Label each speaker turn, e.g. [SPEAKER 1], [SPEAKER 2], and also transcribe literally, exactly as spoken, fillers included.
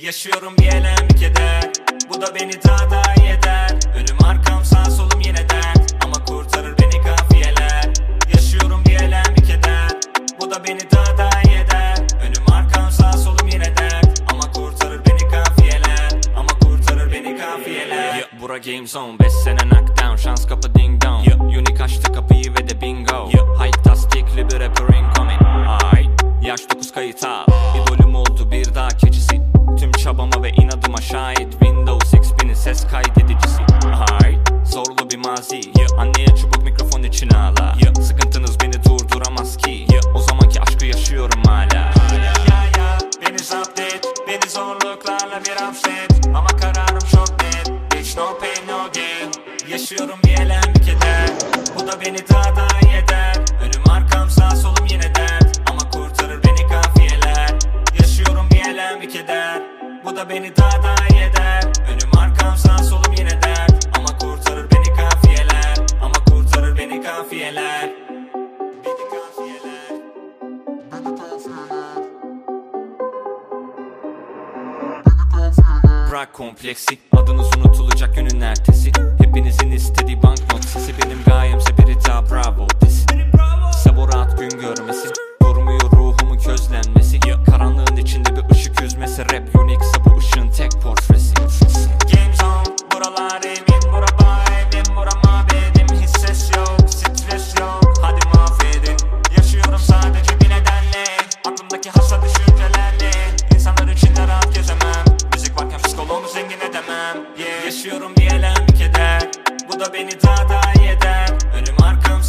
[SPEAKER 1] Yaşıyorum bir elem bir keder, bu da beni daha da iyi eder. Önüm arkam sağ solum yine dert, ama kurtarır beni kafiyeler. Yaşıyorum bir elem bir keder, bu da beni daha da iyi eder. Önüm arkam sağ solum yine dert, ama kurtarır beni kafiyeler. Ama kurtarır beni kafiyeler. Yeah, bura game zone, beş sene knockdown, şans kapı ding dong. Yeah, unique açtı kapıyı ve de bingo. Yeah, high tastikli bir rapper incoming. Ay, yaş dokuz kayıt al, idolüm oldu bir daha keçisi. Tüm çabama ve inadıma şahit Windows X P'nin ses kaydedicisi. Ay, zorlu bir mazi. Yeah. Anneye çubuk mikrofon içine ala. Yeah. Sıkıntınız beni durduramaz ki. Yeah. O zamanki aşkı yaşıyorum hala. Ya ya, beni zapt et, beni zorluklarla bir hapset. Ama kararım çok net, hiç no pain no gain. Yaşıyorum bir elem bir keder, bu da beni daha da iyi eder. Önüm arkam sağ solum yine dert, ama kurtarır beni kafiyeler. Yaşıyorum bir elem bir keder, bu da beni daha da iyi eder. Önüm arkam sağ solum yine dert, ama kurtarır beni kafiyeler. Ama kurtarır beni kafiyeler. Beni kafiyeler. Beni kafiyeler. Bırak kompleksi, adınız unutulacak günün ertesi. Hepinizin istediği banknot sesi, benim gayemse biri daha bravo desin. Sabo rahat gün görmesin, durmuyor ruhumun közlenmesi. Karanlığın içinde bir ışık yüzmesi, rap unique'sa bu ışığın tek portresi. Game zone, buralar emin, bura bahemin, bura mabedim. Hiç ses yok, stres yok, hadi mahvedin. Yaşıyorum sadece bir nedenle, aklımdaki hasta düşüncelerle. İnsanlar içinde rahat gezemem, müzik varken psikoloğumu zengin edemem. Yeah. Yaşıyorum bir elem bir keder, bu da beni daha da iyi eder. Önüm arkam